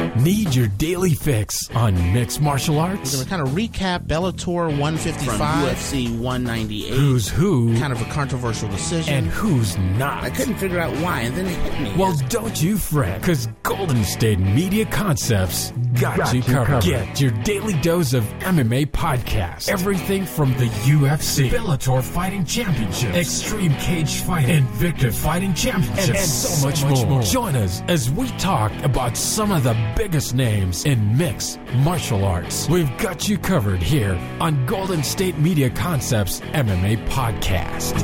Need your daily fix on mixed martial arts? We're going to kind of recap Bellator 155. From UFC 198. Who's who? Kind of a controversial decision. And who's not? I couldn't figure out why, and then it hit me. Well, don't you fret, because Golden State Media Concepts got you covered. Get your daily dose of MMA podcast. Everything from the UFC, Bellator Fighting Championships, Extreme Cage Fighting, Invicta Fighting Championships, and so much more. Join us as we talk about some of the biggest names in mixed martial arts. We've got you covered here on Golden State Media Concepts MMA Podcast.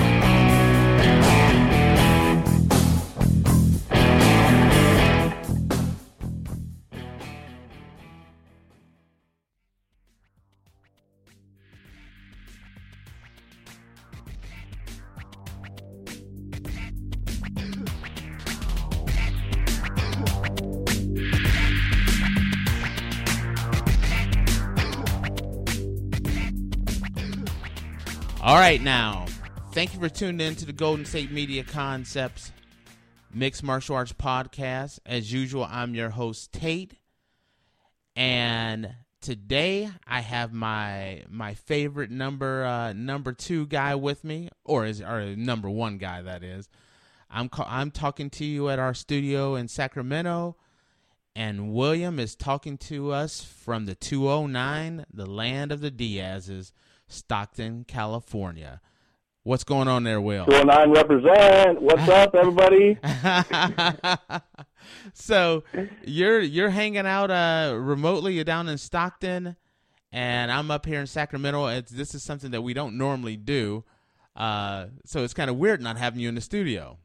All right, now, thank you for tuning in to the Golden State Media Concepts Mixed Martial Arts Podcast. As usual, I'm your host, Tate, and today I have my favorite number two guy with me, or number one guy, that is. I'm talking to you at our studio in Sacramento, and William is talking to us from the 209, the land of the Diazes, Stockton, California. What's going on there, Will? 209 represent. What's up, everybody? So you're hanging out remotely. You're down in Stockton, and I'm up here in Sacramento. This is something that we don't normally do, so it's kind of weird not having you in the studio.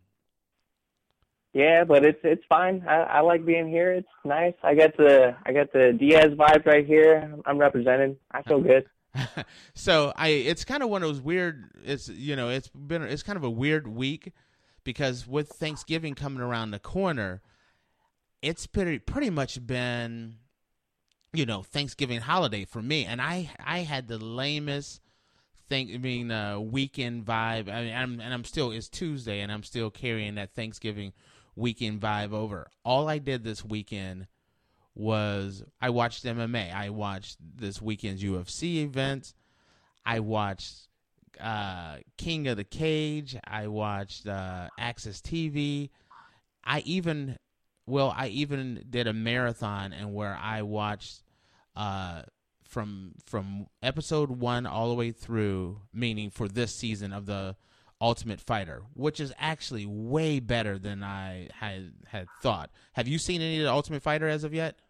Yeah, but it's fine. I like being here. It's nice. I got the Diaz vibes right here. I'm represented. I feel good. So it's kind of one of those weird. It's kind of a weird week because with Thanksgiving coming around the corner, it's pretty much been, Thanksgiving holiday for me, and I had the lamest weekend vibe. I'm still, it's Tuesday, and I'm still carrying that Thanksgiving weekend vibe over. All I did this weekend was I watched MMA. I watched this weekend's UFC events. I watched King of the Cage. I watched Access TV. I even did a marathon and where I watched from episode 1 all the way through, meaning for this season of the Ultimate Fighter, which is actually way better than I had thought. Have you seen any of the Ultimate Fighter as of yet?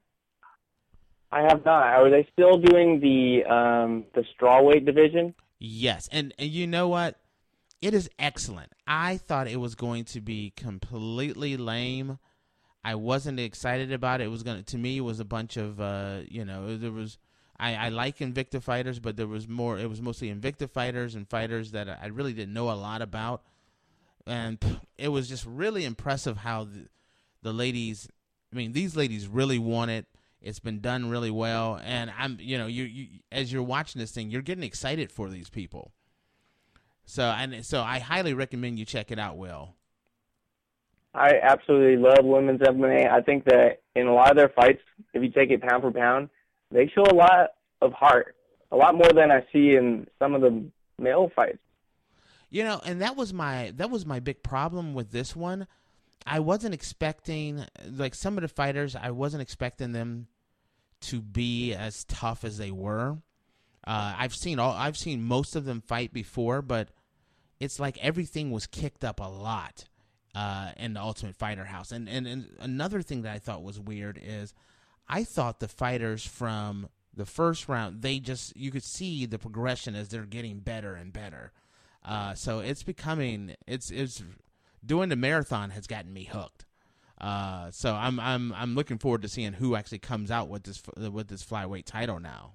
I have not. Are they still doing the strawweight division? Yes, and you know what? It is excellent. I thought it was going to be completely lame. I wasn't excited about it. To me, it was a bunch of there was. I like Invicta fighters, but there was more. It was mostly Invicta fighters and fighters that I really didn't know a lot about, and it was just really impressive how the ladies. I mean, these ladies really want it. It's been done really well, and you as you're watching this thing, you're getting excited for these people. So I highly recommend you check it out, Will. I absolutely love women's MMA. I think that in a lot of their fights, if you take it pound for pound, they show a lot of heart, a lot more than I see in some of the male fights. And that was my big problem with this one. I wasn't expecting, like some of the fighters, I wasn't expecting them to be as tough as they were. I've seen most of them fight before, but it's like everything was kicked up a lot in the Ultimate Fighter house. And another thing that I thought was weird is I thought the fighters from the first round, you could see the progression as they're getting better and better. So it's doing the marathon has gotten me hooked. So I'm looking forward to seeing who actually comes out with this flyweight title now.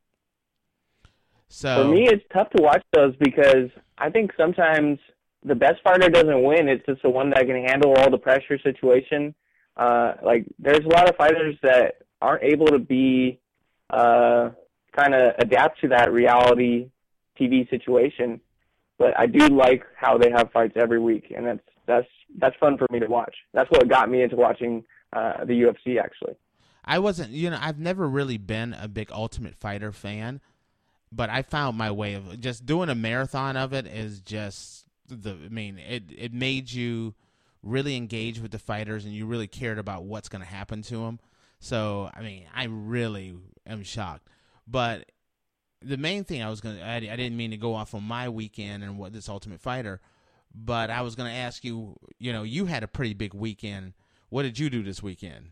So for me, it's tough to watch those because I think sometimes the best fighter doesn't win. It's just the one that can handle all the pressure situation. There's a lot of fighters that aren't able to be kind of adapt to that reality TV situation. But I do like how they have fights every week, and that's fun for me to watch. That's what got me into watching the UFC, actually. I wasn't, I've never really been a big Ultimate Fighter fan, but I found my way of just doing a marathon of it is just it made you really engage with the fighters and you really cared about what's going to happen to them. So, I really am shocked. But the main thing I didn't mean to go off on my weekend and what this Ultimate Fighter, but I was going to ask you, you had a pretty big weekend. What did you do this weekend?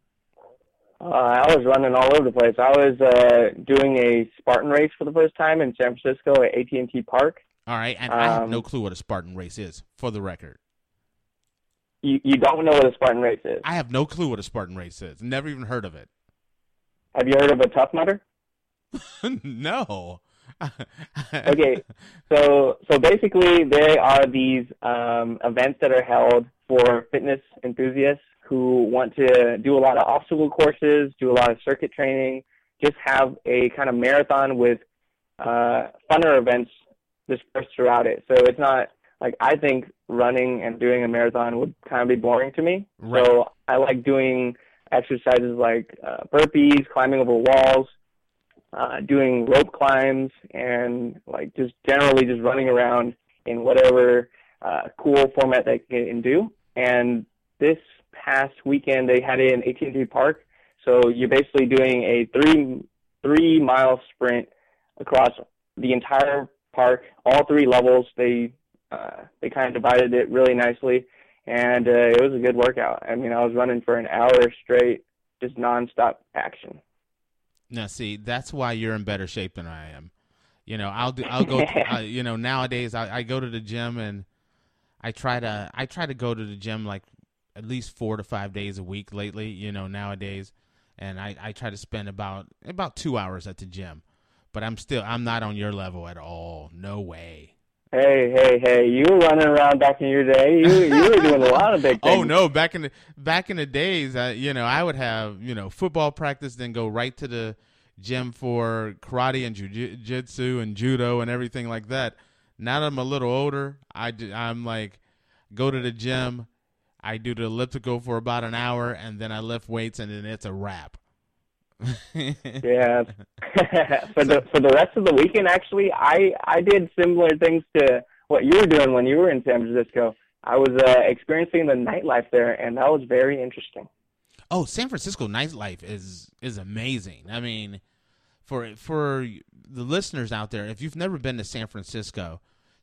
I was running all over the place. I was doing a Spartan race for the first time in San Francisco at AT&T Park. All right, and I have no clue what a Spartan race is, for the record. You don't know what a Spartan race is? I have no clue what a Spartan race is. Never even heard of it. Have you heard of a Tough Mudder? No. Okay, so basically they are these events that are held for fitness enthusiasts who want to do a lot of obstacle courses, do a lot of circuit training, just have a kind of marathon with funner events dispersed throughout it. So it's not like, I think running and doing a marathon would kind of be boring to me. Right. So I like doing exercises like burpees, climbing over walls, doing rope climbs, and like just generally just running around in whatever cool format they can do. And this past weekend they had it in AT&T Park. So you're basically doing a three-mile sprint across the entire park, all three levels. They kind of divided it really nicely, and it was a good workout. I was running for an hour straight, just nonstop action. Now, see, that's why you're in better shape than I am. I'll go. Nowadays I go to the gym and I try to go to the gym like at least 4 to 5 days a week lately. Nowadays, and I try to spend about 2 hours at the gym. But I'm not on your level at all. No way. Hey! You were running around back in your day. You were doing a lot of big things. Oh no! Back in the days, I would have football practice, then go right to the gym for karate and jiu-jitsu and judo and everything like that. Now that I'm a little older, I'm like, go to the gym, I do the elliptical for about an hour, and then I lift weights, and then it's a wrap. Yeah. For the rest of the weekend, actually, I did similar things to what you were doing when you were in San Francisco. I was experiencing the nightlife there, and that was very interesting. Oh, San Francisco nightlife is amazing. For the listeners out there, if you've never been to San Francisco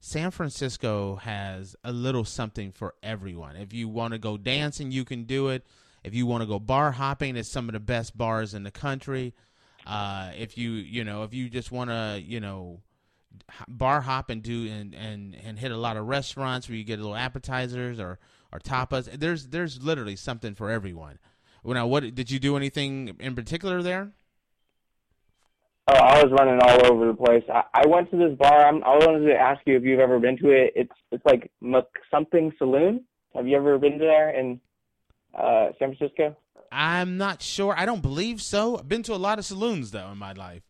has a little something for everyone. If you want to go dancing, you can do it. If you want to go bar hopping, it's some of the best bars in the country. If you just want to, bar hop and do and hit a lot of restaurants where you get little appetizers or tapas, there's literally something for everyone. Well, now, what did you do anything in particular there? Oh, I was running all over the place. I went to this bar. I wanted to ask you if you've ever been to it. It's like something Saloon. Have you ever been there in San Francisco? I'm not sure. I don't believe so. I've been to a lot of saloons, though, in my life.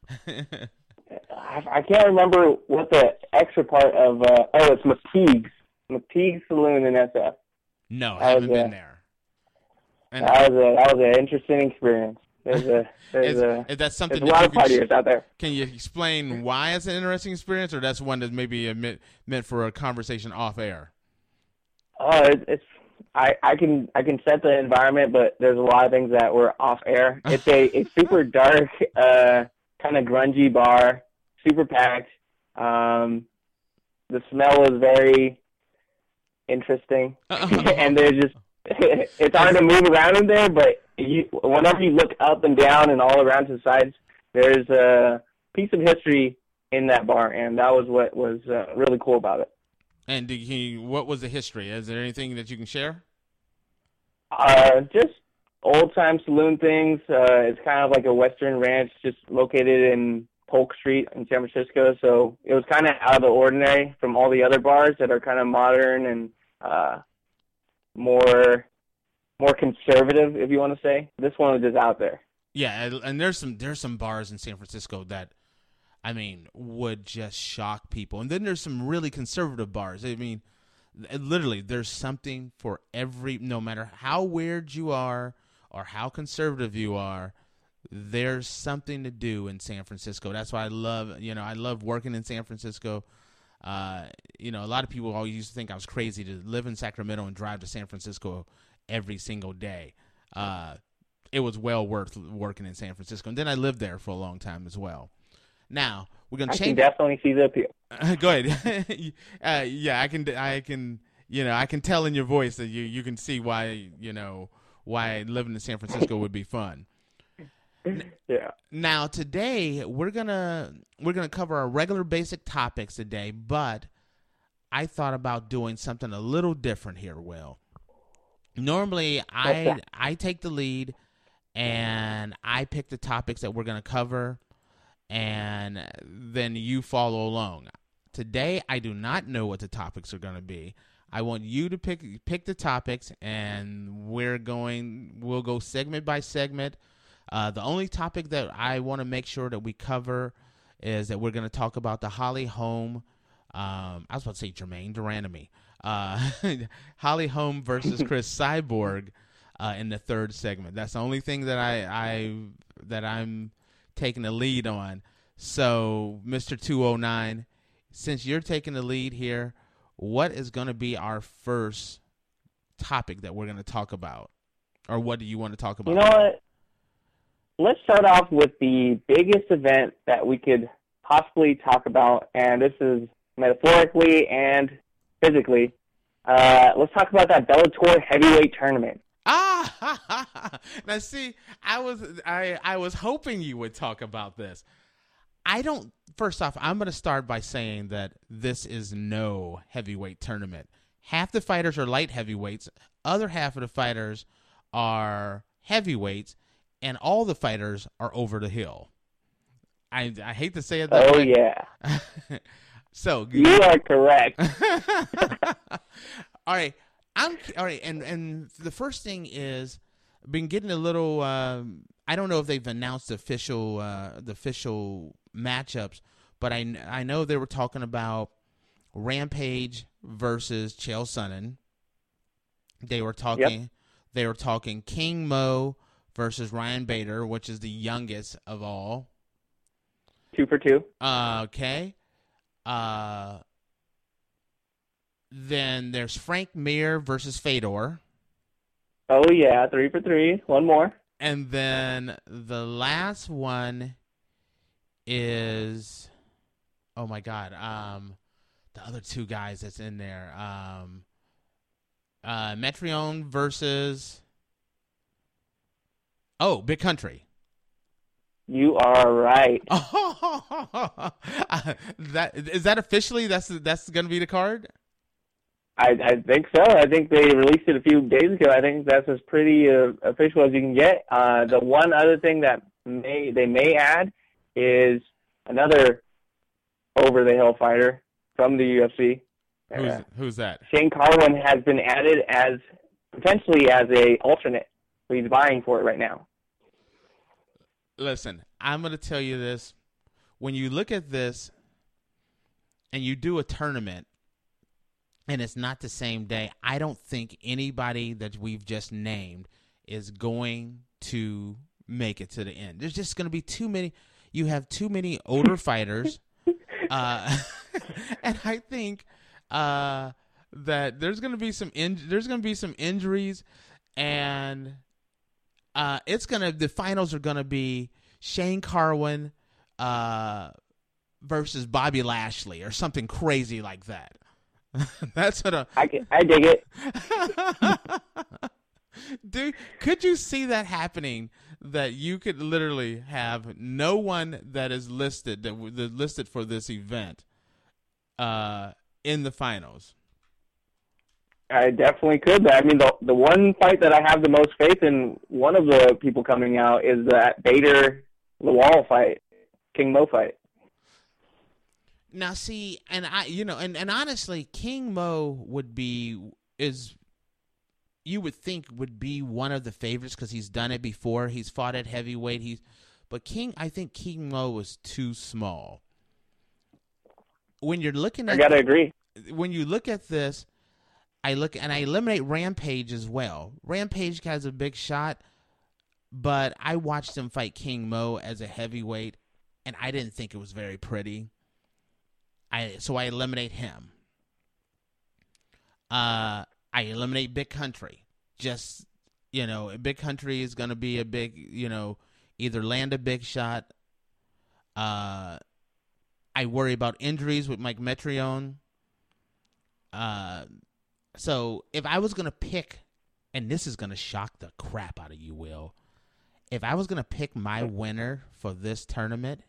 I can't remember what the extra part of, it's McTeague's Saloon in SF. No, I haven't been there. And that was an interesting experience. There's a lot of partiers out there. Can you explain why it's an interesting experience, or that's one that maybe meant for a conversation off air? I can set the environment, but there's a lot of things that were off air. It's a super dark, kind of grungy bar, super packed. The smell is very interesting, and it's hard to move around in there, but whenever you look up and down and all around to the sides, there's a piece of history in that bar, and that was what was really cool about it. And what was the history? Is there anything that you can share? Just old-time saloon things. It's kind of like a Western ranch just located in Polk Street in San Francisco, so it was kind of out of the ordinary from all the other bars that are kind of modern and more conservative, if you want to say. This one was just out there. Yeah, and there's some bars in San Francisco that, would just shock people. And then there's some really conservative bars. Literally, there's something for no matter how weird you are or how conservative you are, there's something to do in San Francisco. That's why I love working in San Francisco. A lot of people always used to think I was crazy to live in Sacramento and drive to San Francisco every single day. It was well worth working in San Francisco. And then I lived there for a long time as well. Now, we're going to change. I can definitely see the appeal. Go ahead. I can tell in your voice that you can see why living in San Francisco would be fun. Yeah. Now, today we're gonna cover our regular basic topics today, but I thought about doing something a little different here, Will. Normally, I take the lead, and I pick the topics that we're going to cover, and then you follow along. Today, I do not know what the topics are going to be. I want you to pick the topics, and we'll go segment by segment. The only topic that I want to make sure that we cover is that we're going to talk about the Holly Holm. I was about to say Jermaine Durandamy. Holly Holm versus Chris Cyborg in the third segment. That's the only thing that I'm taking the lead on. So, Mr. 209, since you're taking the lead here, what is going to be our first topic that we're going to talk about? Or what do you want to talk about? You know what? Let's start off with the biggest event that we could possibly talk about, and this is metaphorically and physically. Let's talk about that Bellator heavyweight tournament. Now see, I was hoping you would talk about this. First off, I'm going to start by saying that this is no heavyweight tournament. Half the fighters are light heavyweights, other half of the fighters are heavyweights, and all the fighters are over the hill. I hate to say it that way. Oh, yeah. So you are correct. All right. All right. And the first thing is, I've been getting a little, I don't know if they've announced the official matchups, but I know they were talking about Rampage versus Chael Sonnen. They were talking King Mo versus Ryan Bader, which is the youngest of all. 2 for 2. Okay. Then there's Frank Mir versus Fedor. Oh, yeah, 3 for 3. One more. And then the last one is, oh, my God, the other two guys that's in there. Metrion versus... Oh, Big Country. You are right. Is that officially that's going to be the card? I think so. I think they released it a few days ago. I think that's as pretty official as you can get. The one other thing that they may add is another over the hill fighter from the UFC. Who's that? Shane Carwin has been added as potentially as a alternate. So he's vying for it right now. Listen, I'm going to tell you this. When you look at this and you do a tournament and it's not the same day, I don't think anybody that we've just named is going to make it to the end. There's just going to be too many. You have too many older fighters. And I think that there's going to be some injuries, and the finals are going to be Shane Carwin versus Bobby Lashley or something crazy like that. That's what I dig it. Dude, could you see that happening? That you could literally have no one that is listed for this event in the finals. I definitely could. But I mean, the one fight that I have the most faith in, one of the people coming out, is that Bader Lawal fight, King Mo fight. Now, see, and and honestly, King Mo you would think would be one of the favorites because he's done it before. He's fought at heavyweight. I think King Mo was too small. When you're looking at, I gotta agree. When you look at this, I eliminate Rampage as well. Rampage has a big shot, But I watched him fight King Mo as a heavyweight, and I didn't think it was very pretty. So I eliminate him. I eliminate Big Country. Just, Big Country is going to be a big, either land a big shot. I worry about injuries with Mike Metrione. So if I was going to pick, and this is going to shock the crap out of you, Will, if I was going to pick my winner for this tournament,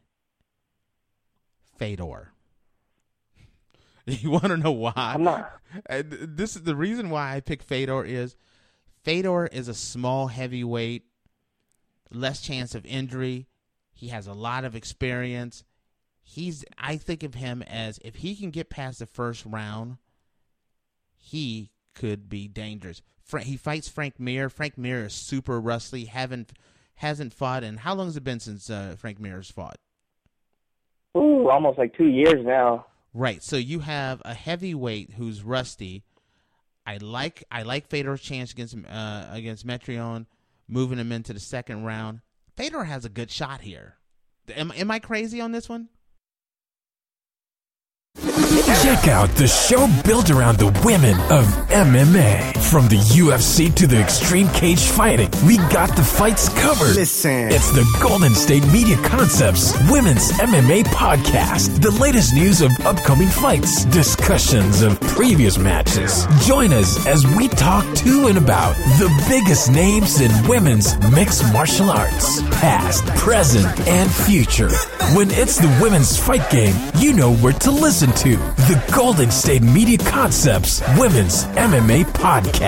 Fedor. You want to know why? I'm not. This is the reason why I pick Fedor is a small heavyweight, less chance of injury. He has a lot of experience. I think of him as, if he can get past the first round, he could be dangerous. He fights Frank Mir. Frank Mir is super rusty. Hasn't fought. And how long has it been since Frank Mir has fought? Ooh, almost like 2 years now. Right. So you have a heavyweight who's rusty. I like Fedor's chance against Metrione, moving him into the second round. Fedor has a good shot here. Am I crazy on this one? Check out the show built around the women of MMA. From the UFC to the Extreme Cage Fighting, we got the fights covered. Listen. It's the Golden State Media Concepts Women's MMA Podcast. The latest news of upcoming fights, discussions of previous matches. Join us as we talk to and about the biggest names in women's mixed martial arts, past, present, and future. When it's the women's fight game, you know where to listen to. The Golden State Media Concepts Women's MMA Podcast.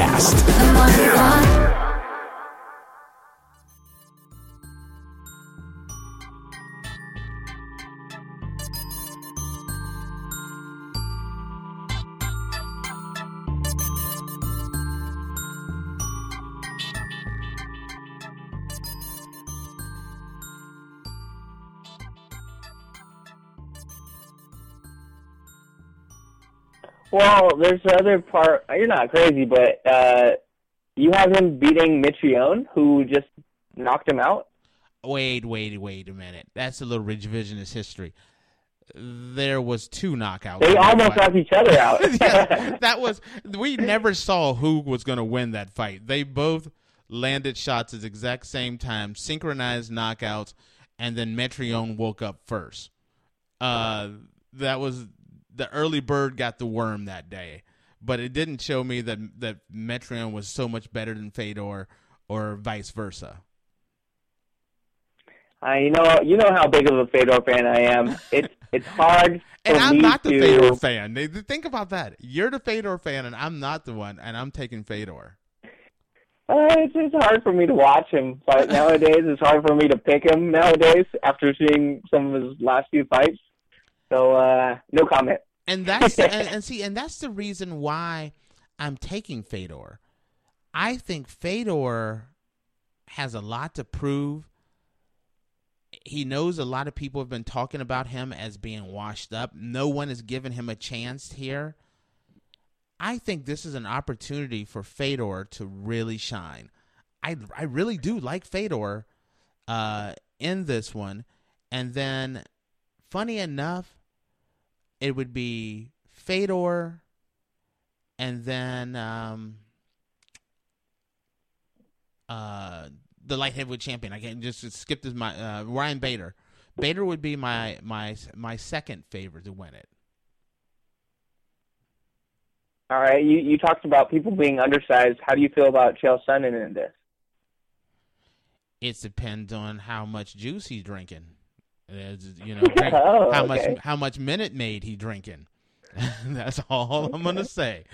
Well, there's the other part. You're not crazy, but you have him beating Mitrione, who just knocked him out. Wait a minute. That's a little revisionist history. There was 2 knockouts. They almost knocked each other out. Yeah, we never saw who was going to win that fight. They both landed shots at the exact same time, synchronized knockouts, and then Metrione woke up first. That was... The early bird got the worm that day, but it didn't show me that Metrione was so much better than Fedor, or vice versa. You know how big of a Fedor fan I am. It's hard. And I'm not the Fedor fan. Think about that. You're the Fedor fan, and I'm not the one, and I'm taking Fedor. It's just hard for me to watch him fight nowadays. It's hard for me to pick him nowadays after seeing some of his last few fights. So, no comment. And that's that's the reason why I'm taking Fedor. I think Fedor has a lot to prove. He knows a lot of people have been talking about him as being washed up. No one has given him a chance here. I think this is an opportunity for Fedor to really shine. I really do like Fedor in this one. And then, funny enough, it would be Fedor, and then the light heavyweight champion. I can just skip this. Ryan Bader. Bader would be my second favorite to win it. All right, you talked about people being undersized. How do you feel about Chael Sonnen in this? It depends on how much juice he's drinking. How much Minute Maid he drinking. That's all I'm gonna say.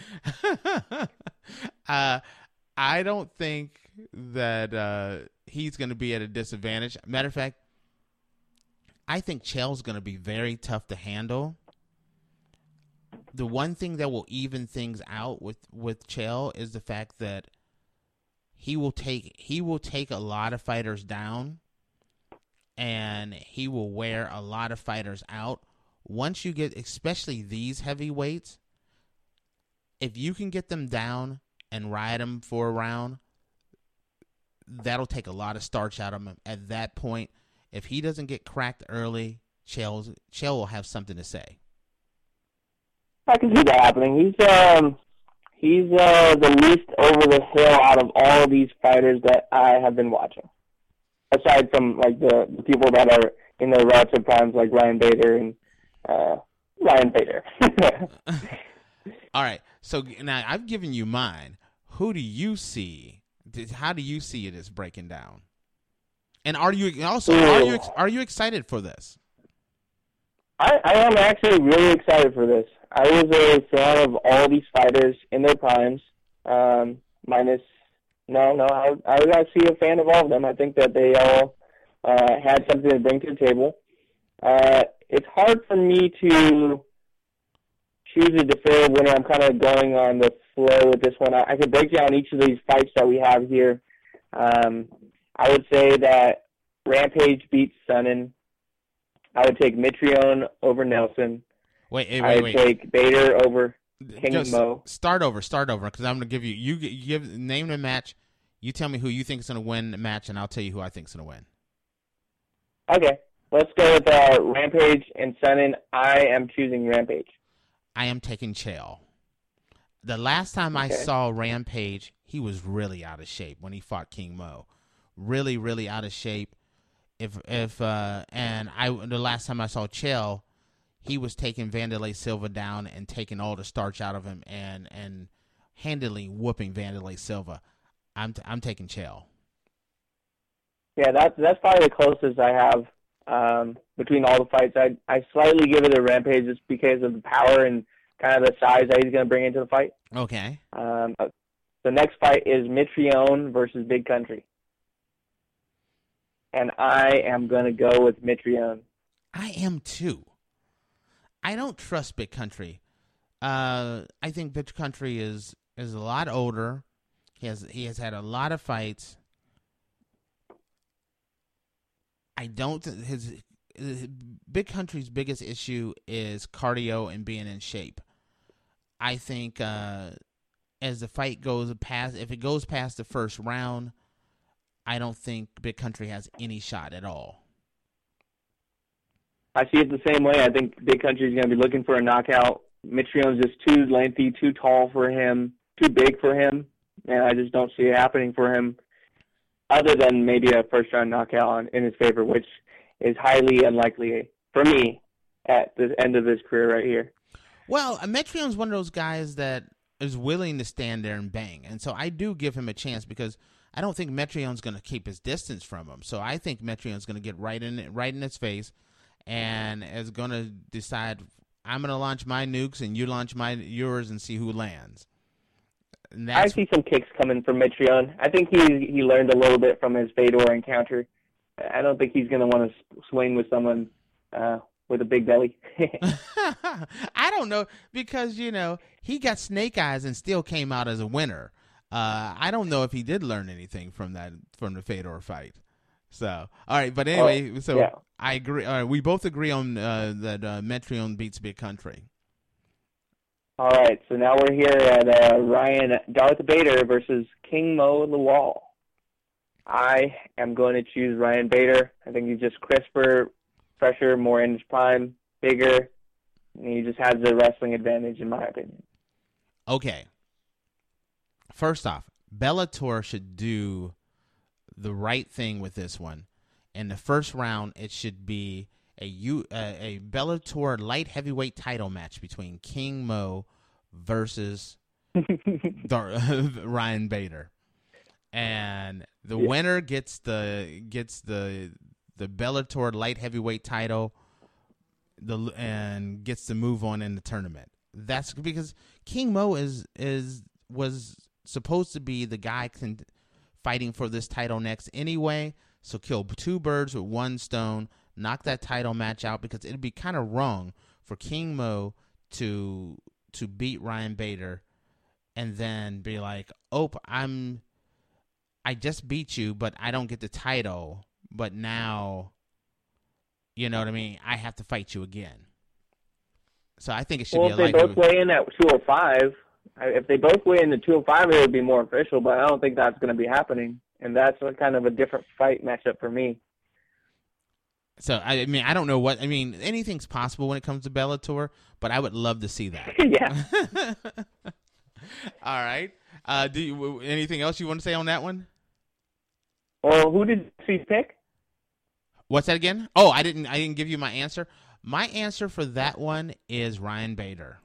I don't think that he's gonna be at a disadvantage. Matter of fact, I think Chael's gonna be very tough to handle. The one thing that will even things out with Chael is the fact that he will take a lot of fighters down. And he will wear a lot of fighters out. Once you get, especially these heavyweights, if you can get them down and ride them for a round, that'll take a lot of starch out of him. At that point, if he doesn't get cracked early, Chael will have something to say. I can see that happening. He's the least over the hill out of all of these fighters that I have been watching. Aside from like the people that are in their relative primes, like Ryan Bader and Ryan Bader. All right. So now I've given you mine. Who do you see? How do you see it as breaking down? And are you excited for this? I am actually really excited for this. I was a fan of all these fighters in their primes. I was actually a fan of all of them. I think that they all had something to bring to the table. It's hard for me to choose a definitive winner. I'm kind of going on the flow with this one. I could break down each of these fights that we have here. I would say that Rampage beats Sonnen. I would take Mitrione over Nelson. Wait. I would take Bader over King Mo. Start over, because I'm going to give you name the match. You tell me who you think is going to win the match, and I'll tell you who I think is going to win. Okay. Let's go with Rampage and Sonnen. I am choosing Rampage. I am taking Chael. The last time I saw Rampage, he was really out of shape when he fought King Mo. Really, really out of shape. The last time I saw Chael, he was taking Wanderlei Silva down and taking all the starch out of him and handily whooping Wanderlei Silva. I'm taking Chael. Yeah, that's probably the closest I have between all the fights. I slightly give it a Rampage just because of the power and kind of the size that he's going to bring into the fight. Okay. The next fight is Mitrione versus Big Country. And I am going to go with Mitrione. I am too. I don't trust Big Country. I think Big Country is a lot older. He has had a lot of fights. I don't. His Big Country's biggest issue is cardio and being in shape. I think as the fight goes past, if it goes past the first round, I don't think Big Country has any shot at all. I see it the same way. I think Big Country is going to be looking for a knockout. Mitrione's just too lengthy, too tall for him, too big for him, and I just don't see it happening for him other than maybe a first-round knockout in his favor, which is highly unlikely for me at the end of his career right here. Well, Mitrione's one of those guys that is willing to stand there and bang, and so I do give him a chance because I don't think Mitrione's going to keep his distance from him. So I think Mitrione's going to get right in his face and is going to decide, I'm going to launch my nukes and you launch yours and see who lands. I see some kicks coming from Mitrione. I think he learned a little bit from his Fedor encounter. I don't think he's going to want to swing with someone with a big belly. I don't know because, he got snake eyes and still came out as a winner. I don't know if he did learn anything from the Fedor fight. So, all right, but anyway, yeah. I agree. All right, we both agree on that Mitrione beats Big Country. All right, so now we're here at Darth Bader versus King Mo Lawal. I am going to choose Ryan Bader. I think he's just crisper, fresher, more in his prime, bigger, and he just has the wrestling advantage, in my opinion. Okay. First off, Bellator should do the right thing with this one. In the first round, it should be a Bellator light heavyweight title match between King Mo versus Ryan Bader, and the winner gets the Bellator light heavyweight title, and gets to move on in the tournament. That's because King Mo was supposed to be the guy fighting for this title next anyway. So kill two birds with one stone. Knock that title match out because it'd be kind of wrong for King Mo to beat Ryan Bader and then be like, "Oh, I just beat you, but I don't get the title. But now, you know what I mean? I have to fight you again." So I think it should be a light. Well, if they both weigh in at 205, if they both weigh in at 205, it would be more official. But I don't think that's going to be happening. and that's a kind of a different fight matchup for me. So, I mean, I don't know what – I mean, anything's possible when it comes to Bellator, but I would love to see that. Yeah. All right. Anything else you want to say on that one? Well, who did you pick? What's that again? Oh, I didn't give you my answer. My answer for that one is Ryan Bader.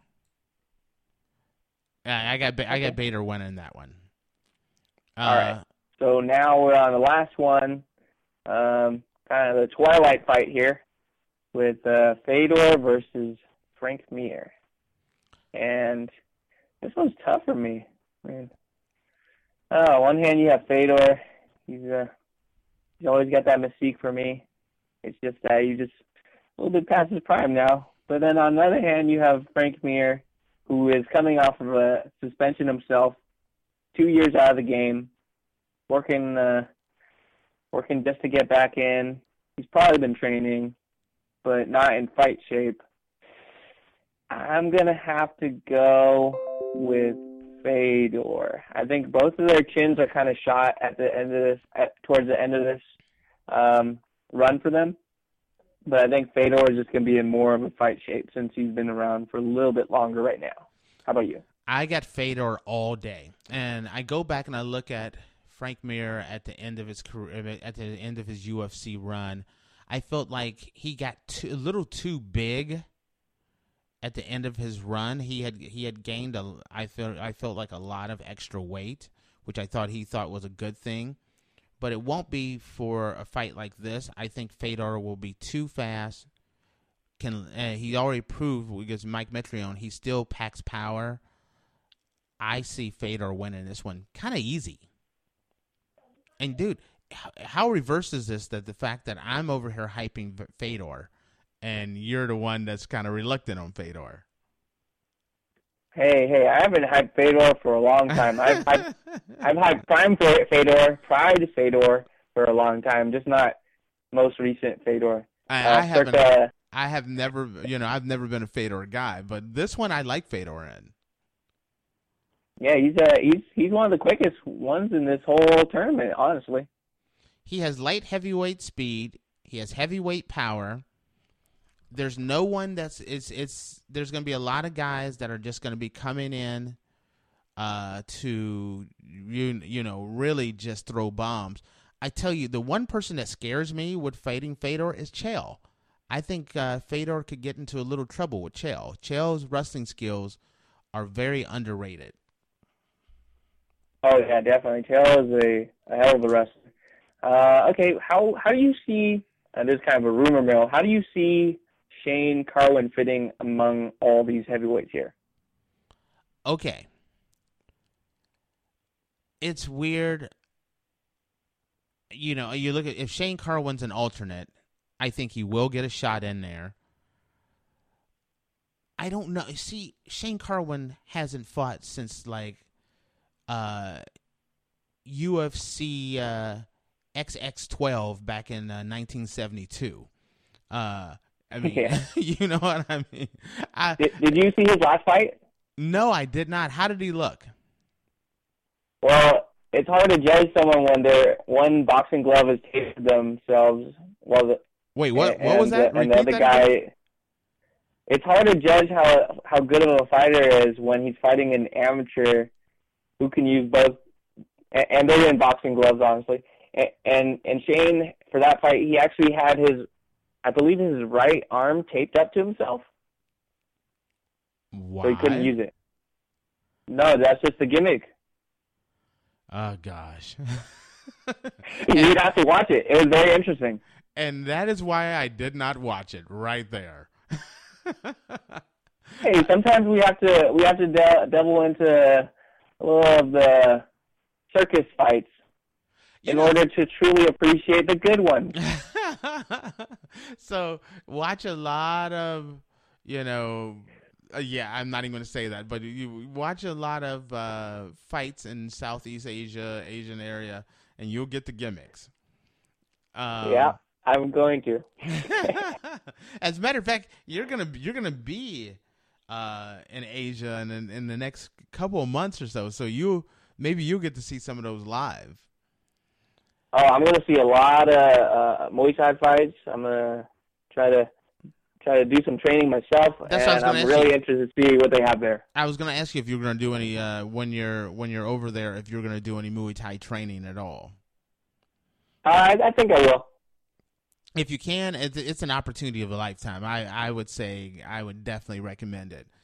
I got Bader winning that one. All right. So now we're on the last one. Kind of the twilight fight here with Fedor versus Frank Mir. And this one's tough for me. I mean, on one hand, you have Fedor. He's always got that mystique for me. It's just that he's just a little bit past his prime now. But then on the other hand, you have Frank Mir, who is coming off of a suspension himself, 2 years out of the game, working just to get back in. He's probably been training, but not in fight shape. I'm going to have to go with Fedor. I think both of their chins are kind of shot at the end of this, towards the end of this run for them. But I think Fedor is just going to be in more of a fight shape since he's been around for a little bit longer right now. How about you? I got Fedor all day. And I go back and I look at Frank Mir at the end of his career, at the end of his UFC run. I felt like he got a little too big at the end of his run. He had gained I felt like a lot of extra weight, which he thought was a good thing. But it won't be for a fight like this. I think Fedor will be too fast. He already proved because Mike Mitrione, he still packs power. I see Fedor winning this one kind of easy. And dude, how reverse is this? That the fact that I'm over here hyping Fedor, and you're the one that's kind of reluctant on Fedor. Hey, I haven't hyped Fedor for a long time. I've hyped Prime Fedor, Pride Fedor for a long time, just not most recent Fedor. I've never been a Fedor guy, but this one I like Fedor in. Yeah, he's one of the quickest ones in this whole tournament, honestly. He has light heavyweight speed. He has heavyweight power. There's no one there's going to be a lot of guys that are just going to be coming in to really just throw bombs. I tell you, the one person that scares me with fighting Fedor is Chael. I think Fedor could get into a little trouble with Chael. Chael's wrestling skills are very underrated. Oh yeah, definitely. Chael is a hell of a wrestler. Okay, how do you see? This is kind of a rumor mill. How do you see Shane Carwin fitting among all these heavyweights here? Okay. It's weird. You look at if Shane Carwin's an alternate, I think he will get a shot in there. I don't know. See, Shane Carwin hasn't fought since UFC XX12 back in 1972. I mean, yeah. You know what I mean? Did you see his last fight? No, I did not. How did he look? Well, it's hard to judge someone when one boxing glove has taped themselves. Wait, what was that? And the other guy. It's hard to judge how good of a fighter is when he's fighting an amateur who can use both, and they're in boxing gloves, honestly. And Shane, for that fight, he actually had I believe his right arm taped up to himself. Why? So he couldn't use it. No, that's just the gimmick. Oh, gosh. You'd have to watch it. It was very interesting. And that is why I did not watch it right there. Hey, sometimes we have to delve into a little of the circus fights in order to truly appreciate the good ones. So watch a lot of, I'm not even going to say that, but you watch a lot of fights in Southeast Asia, Asian area, and you'll get the gimmicks. Yeah, I'm going to. As a matter of fact, you're gonna be in Asia and in the next couple of months or so. So maybe you'll get to see some of those live. Oh, I'm going to see a lot of Muay Thai fights. I'm going to try to do some training myself, That's what I was and I'm really interested to see what they have there. I was going to ask you if you were going to do any when you're over there, if you're going to do any Muay Thai training at all. I think I will. If you can, it's an opportunity of a lifetime. I would say I would definitely recommend it.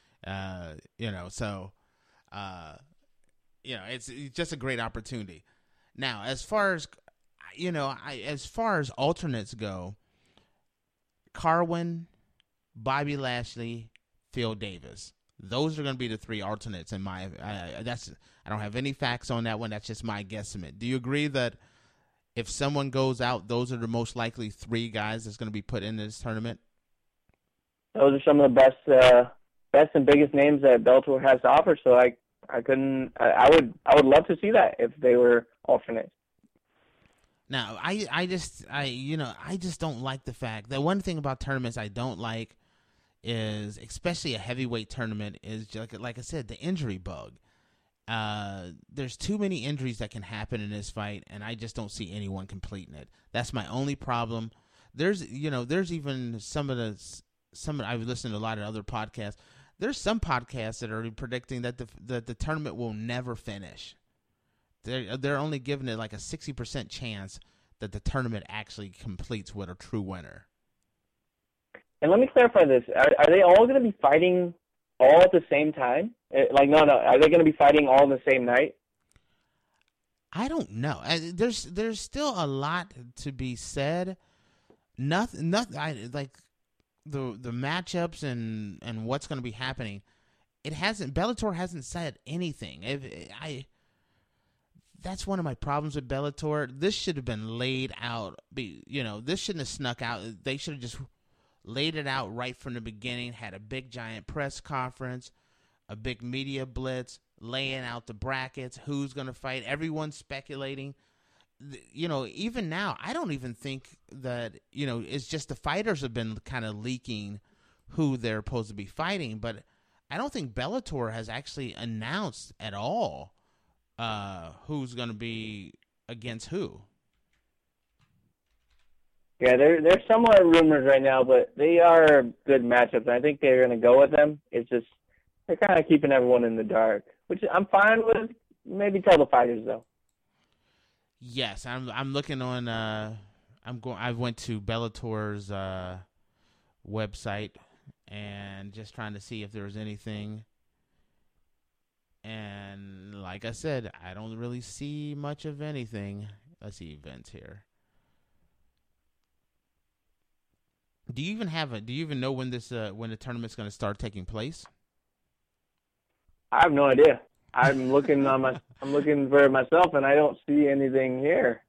It's just a great opportunity. Now, as far as alternates go, Carwin, Bobby Lashley, Phil Davis. Those are going to be the three alternates in my. I don't have any facts on that one. That's just my guesstimate. Do you agree that if someone goes out, those are the most likely three guys that's going to be put in this tournament? Those are some of the best and biggest names that Bellator has to offer. So I would love to see that if they were alternates. Now, I just don't like the fact that one thing about tournaments I don't like is, especially a heavyweight tournament, is just, like I said, the injury bug. There's too many injuries that can happen in this fight, and I just don't see anyone completing it. That's my only problem. There's even I've listened to a lot of other podcasts. There's some podcasts that are predicting that the tournament will never finish. They're only giving it like a 60% chance that the tournament actually completes with a true winner. And let me clarify this: are they all going to be fighting all at the same time? Like, no. Are they going to be fighting all the same night? I don't know. There's still a lot to be said. Nothing. Like the matchups and what's going to be happening. Bellator hasn't said anything. That's one of my problems with Bellator. This should have been laid out. This shouldn't have snuck out. They should have just laid it out right from the beginning, had a big giant press conference, a big media blitz, laying out the brackets, who's going to fight, everyone's speculating. Even now, I don't even think that, it's just the fighters have been kind of leaking who they're supposed to be fighting, but I don't think Bellator has actually announced at all who's going to be against who. Yeah, there's somewhat rumors right now, but they are good matchups. I think they're going to go with them. It's just they're kind of keeping everyone in the dark, which I'm fine with. Maybe tell the fighters though. Yes, I'm looking on. I went to Bellator's website and just trying to see if there was anything. And like I said, I don't really see much of anything. Let's see events here. Do you even know when the tournament's going to start taking place? I have no idea. I'm looking I'm looking for it myself, and I don't see anything here.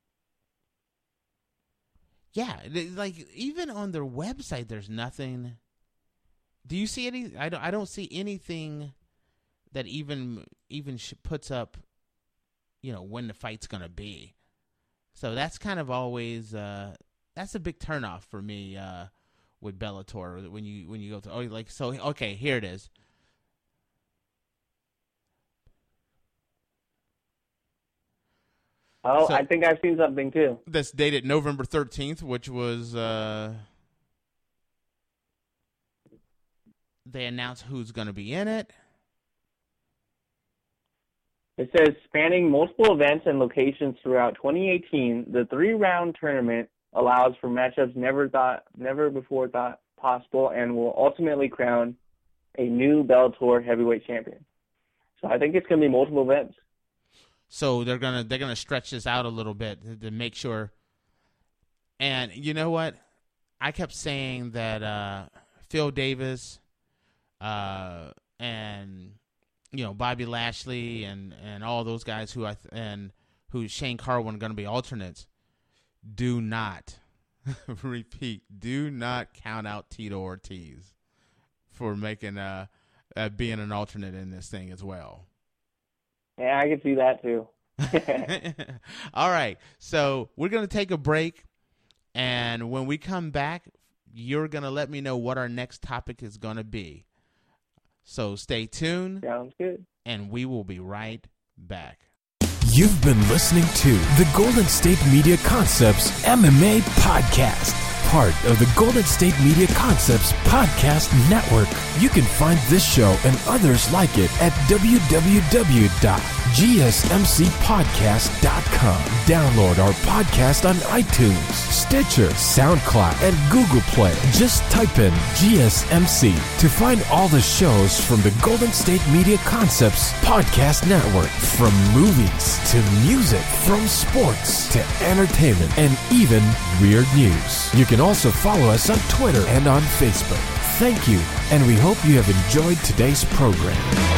Yeah, like even on their website, there's nothing. Do you see any? I don't see anything that even puts up, when the fight's going to be. So that's kind of always that's a big turnoff for me with Bellator when you go to okay, here it is. Oh, so, I think I've seen something too. That's dated November 13th, which was they announced who's going to be in it. It says, spanning multiple events and locations throughout 2018, the 3-round tournament allows for matchups never before thought possible and will ultimately crown a new Bellator heavyweight champion. So I think it's going to be multiple events. So they're gonna stretch this out a little bit to make sure. And you know what? I kept saying that Phil Davis and Bobby Lashley and all those guys who Shane Carwin are going to be alternates. Do not repeat. Do not count out Tito Ortiz for making being an alternate in this thing as well. Yeah, I can see that too. All right, so we're going to take a break, and when we come back, you're going to let me know what our next topic is going to be. So stay tuned. Sounds good. And we will be right back. You've been listening to the Golden State Media Concepts MMA Podcast, part of the Golden State Media Concepts Podcast Network. You can find this show and others like it at www.gsmcpodcast.com. Download our podcast on iTunes, Stitcher, SoundCloud, and Google Play. Just type in GSMC to find all the shows from the Golden State Media Concepts Podcast Network. From movies to music, from sports to entertainment, and even weird news. You can also follow us on Twitter and on Facebook. Thank you, and we hope you have enjoyed today's program.